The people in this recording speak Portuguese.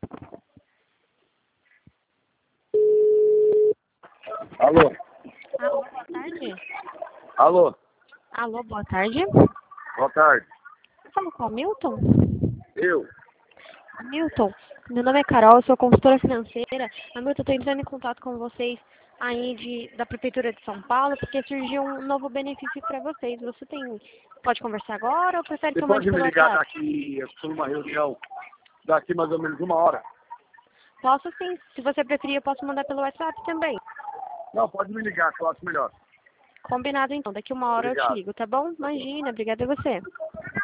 Alô? Alô, boa tarde. Alô? Alô, boa tarde. Boa tarde. Fala com o Milton? Eu? Milton, meu nome é Carol, eu sou consultora financeira. Milton, eu estou entrando em contato com vocês aí da Prefeitura de São Paulo, porque surgiu um novo benefício para vocês. Pode conversar agora ou prefere que Você eu mande pode me pelo ligar WhatsApp? daqui, eu estou numa reunião, daqui mais ou menos 1 hora? Posso sim. Se você preferir, eu posso mandar pelo WhatsApp também. Não, pode me ligar, que eu acho melhor. Combinado então. Daqui 1 hora eu te Obrigado. ligo, tá bom? Imagina, obrigada a você.